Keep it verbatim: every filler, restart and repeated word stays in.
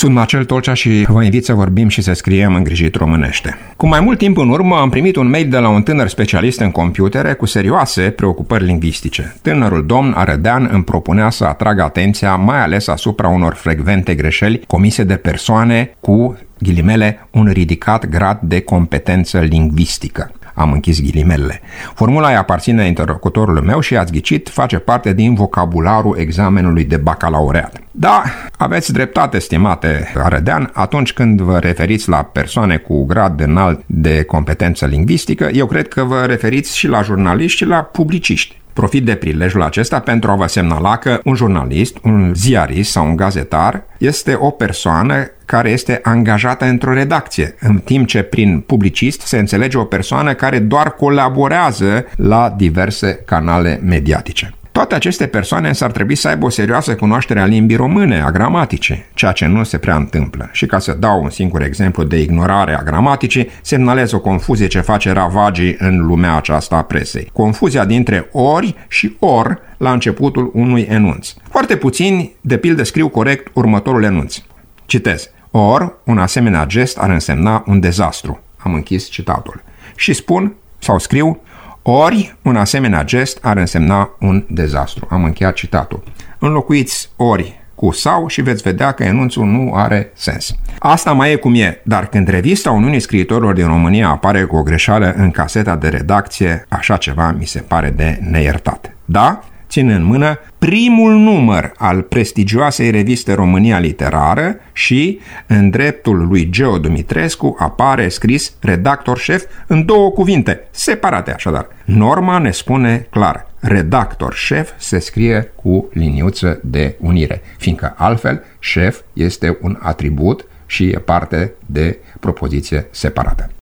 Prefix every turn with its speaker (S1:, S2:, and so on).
S1: Sunt Marcel Tolcea și vă invit să vorbim și să scriem îngrijit românește. Cu mai mult timp în urmă am primit un mail de la un tânăr specialist în computere cu serioase preocupări lingvistice. Tânărul domn Arădean îmi propunea să atrag atenția mai ales asupra unor frecvente greșeli comise de persoane cu, ghilimele, un ridicat grad de competență lingvistică. Am închis ghilimelele. Formula îi aparține interlocutorului meu și, ați ghicit, face parte din vocabularul examenului de bacalaureat. Da, aveți dreptate, stimate Arădean, atunci când vă referiți la persoane cu grad înalt de competență lingvistică, eu cred că vă referiți și la jurnaliști și la publiciști. Profit de prilejul acesta pentru a vă semnala că un jurnalist, un ziarist sau un gazetar este o persoană care este angajată într-o redacție, în timp ce prin publicist se înțelege o persoană care doar colaborează la diverse canale mediatice. Toate aceste persoane s-ar trebui să aibă o serioasă cunoaștere a limbii române, a gramaticii, ceea ce nu se prea întâmplă. Și ca să dau un singur exemplu de ignorare a gramaticii, semnalez o confuzie ce face ravagii în lumea aceasta a presei. Confuzia dintre ori și or la începutul unui enunț. Foarte puțini, de pildă, scriu corect următorul enunț. Citez. Or, un asemenea gest ar însemna un dezastru. Am închis citatul. Și spun, sau scriu, ori, un asemenea gest ar însemna un dezastru. Am încheiat citatul. Înlocuiți ori cu sau și veți vedea că enunțul nu are sens. Asta mai e cum e, dar când revista Uniunii Scriitorilor din România apare cu o greșeală în caseta de redacție, așa ceva mi se pare de neiertat. Da? Țin în mână primul număr al prestigioasei reviste România Literară și, în dreptul lui Geo Dumitrescu, apare scris redactor șef în două cuvinte, separate așadar. Norma ne spune clar, redactor șef se scrie cu liniuță de unire, fiindcă altfel șef este un atribut și e parte de propoziție separată.